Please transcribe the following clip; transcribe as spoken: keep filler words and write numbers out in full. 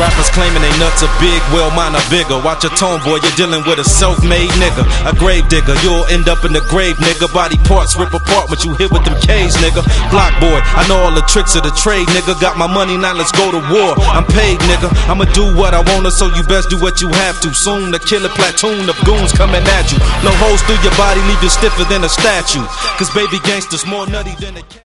Rappers claiming they nuts are big, well mine are bigger. Watch your tone, boy, you're dealing with a self-made nigga, a grave digger. You'll end up in the grave, nigga. Body parts rip apart when you hit with them K's, nigga. Block boy, I know all the tricks of the trade, nigga. Got my money, now let's go to war. I'm paid, nigga. I'ma do what I wanna, so you best do what you have to. Soon the killer platoon of goons coming at you. Blow holes through your body, leave you stiffer than a statue. Cause baby gangsters more nutty than a